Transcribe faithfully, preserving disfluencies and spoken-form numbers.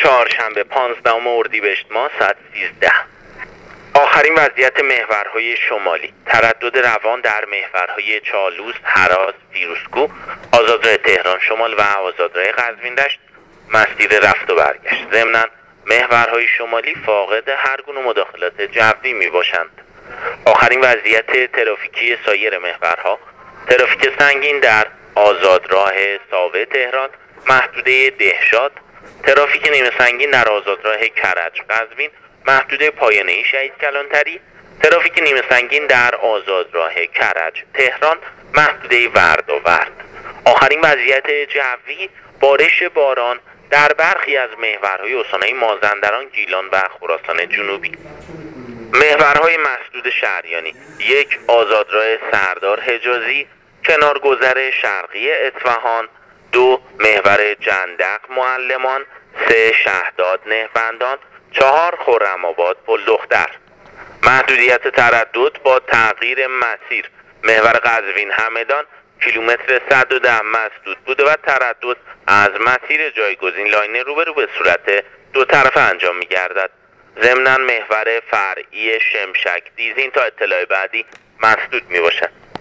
چهارشنبه پانزدهم اردیبهشت ماه ساعت سیزده. آخرین وضعیت محورهای شمالی: تردد روان در محورهای چالوس، هراز، فیروزکوه، آزادراه تهران شمال و آزادراه قزوین دشت مسیر رفت و برگشت. ضمناً محورهای شمالی فاقد هر گونه مداخلات جوی می باشند. آخرین وضعیت ترافیکی سایر محورها: ترافیک سنگین در آزادراه ساوه تهران، محدوده دهشاد، ترافیک نیمه سنگین در آزادراه کرج قزوین، محدوده پایانه‌ای شهید کلانتری، ترافیک نیمه سنگین در آزادراه کرج تهران، محدوده ورد و ورد. آخرین وضعیت جوی: بارش باران در برخی از محورهای استان‌های مازندران، گیلان و خراسان جنوبی. محورهای مسدود شهریانی: یک آزادراه سردار حجازی، کنارگذر شرقی اصفهان، دو محور جندق معلمان، سه شهداد نهبندان، چهار خرم‌آباد پل دختر. محدودیت تردد با تغییر مسیر: محور قزوین همدان کیلومتر صد و ده مسدود بوده و تردد از مسیر جایگزین لاین روبرو به صورت دو طرفه انجام می گردد. ضمناً محور فرعی شمشک دیزین تا اطلاع بعدی مسدود می باشد.